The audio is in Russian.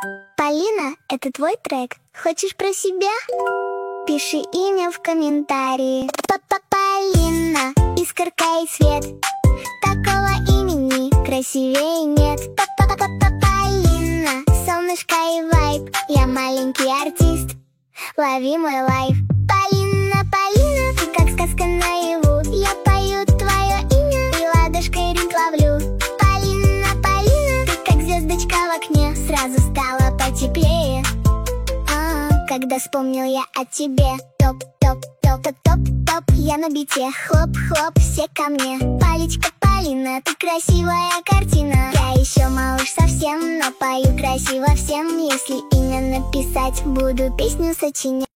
Полина, это твой трек? Хочешь про себя? Пиши имя в комментарии. Полина, искорка и свет. Такого имени красивее нет. Полина, солнышко и вайб. Я маленький артист, лови мой лайф. Полина, Полина, ты как сказка наяву. Я пою твое имя и ладошкой ритм ловлю. Полина, Полина, ты как звездочка в окне. Сразу стало потеплее, когда вспомнил я о тебе. Топ, топ, топ, топ, топ, топ. Я на бите, хлоп, хлоп, все ко мне. Полечка, Полина, ты красивая картина. Я еще малыш совсем, но пою красиво всем. Если имя написать, буду песню сочинять.